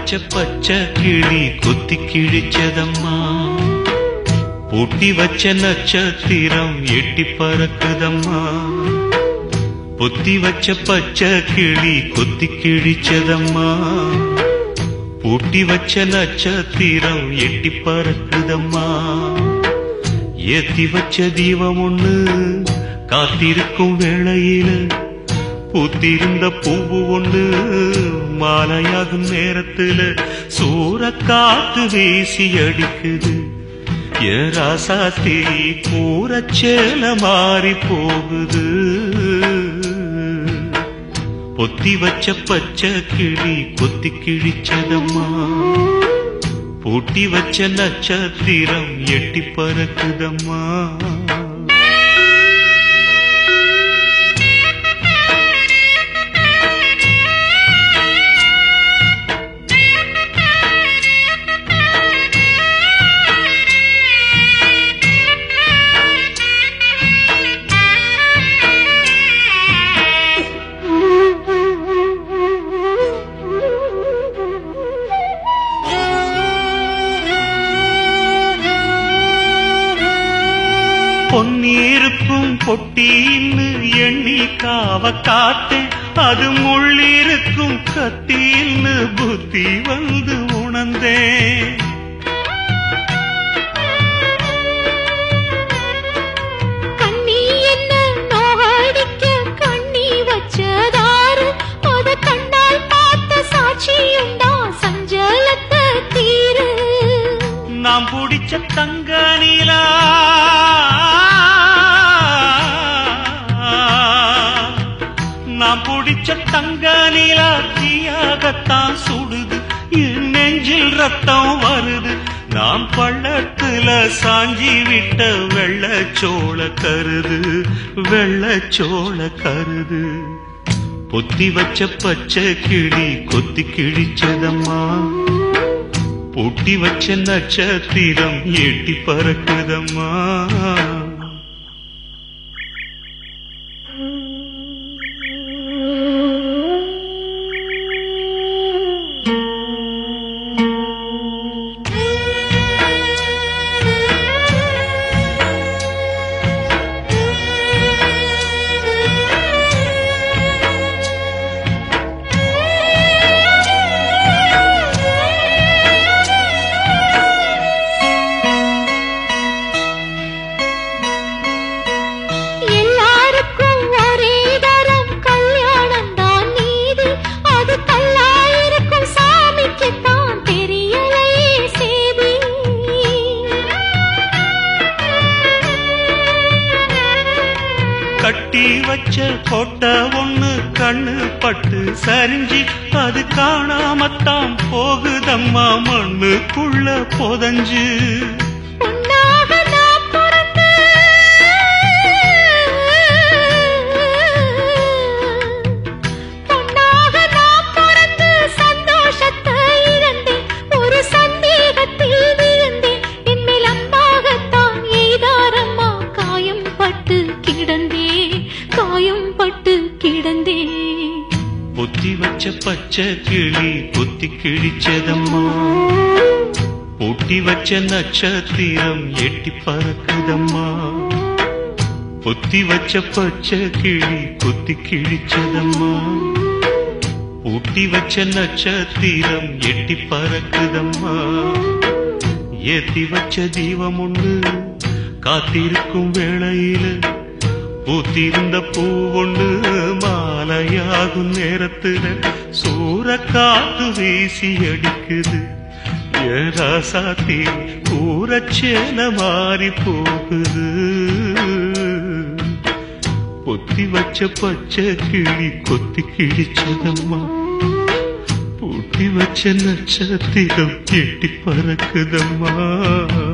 வச்ச பச்சை கிளி கொத்தி கிழிச்சதம்மா, பூட்டி வச்ச நட்சத்திரம் எட்டி பறக்குதம்மா. பொத்தி வச்ச பச்சை கிளி கொத்தி கிழிச்சதம்மா, பூட்டி வச்ச நட்சத்திரம் எட்டி பறக்குதம்மா. ஏத்தி வச்ச தீபம் ஒண்ணு காத்திருக்கும் வேளையில, பூத்திருந்த பூவு ஒண்ணு மாலையாகும் நேரத்துல சூறக்காத்து வீசி அடிக்குது. என் ராசாத்தி கூரச்சேல மாறி போகுது. பொத்தி வச்ச பச்சை கிளி கொத்தி கிழிச்சதம்மா, பூட்டி வச்ச நட்சத்திரம் எட்டி பறக்குதம்மா. பொன்னிருக்கும் பொட்டின்னு எண்ணி காவ காத்தேன், அது முள்ளிருக்கும் கத்தின்னு புத்தி வந்து உணர்ந்தேன். கண்ணி என்ன நோகடிக்க கண்ணி வச்சதாரு, அத கண்டால் பார்த்த சாட்சியுண்டா சஞ்சலத்தை தீரு. நாம் பிடிச்ச தங்க நிலா, நாம் பிடிச்ச தங்க நிலா தீயாகத்தான் சுடுது. என் நெஞ்சில் ரத்தம் வருது. நாம் பள்ளத்துல சாஞ்சி விட்ட வெள்ளச்சோள கருது, வெள்ளச்சோள கருது. பொத்தி வச்ச பச்சை கிளி கொத்தி கிழிச்சதம்மா, பூட்டி வச்ச நட்சத்திரம் எட்டி பறக்குதம்மா. கட்டி வச்ச கோட்டை ஒண்ணு கண்ணு பட்டு சரிஞ்சி, அது காணாமத்தான் போகுதம்மா மண்ணுக்குள்ள புதஞ்சு. பொத்தி வச்ச பச்சை கிளி கொத்தி கிழிச்சதம்மா, பூட்டி வச்ச நட்சத்திரம் எட்டி பறக்குதம்மா. பொத்தி வச்ச பச்சை கிளி கொத்தி கிழிச்சதம்மா, பூட்டி வச்ச நட்சத்திரம் எட்டி பறக்குதம்மா. ஏத்தி வச்ச தீபம் ஒண்ணு காத்திருக்கும் வேளையில, பூத்திருந்த பூ ஒண்ணு மாலையாகும் நேரத்துல சூறக்காத்து வீசி அடிக்குது. என் ராசாத்தி கூரச்சேல மாறி போகுது. பொத்தி வச்ச பச்சை கிளி கொத்தி கிழிச்சதம்மா, பூட்டி வச்ச நட்சத்திரம் எட்டி பறக்குதம்மா.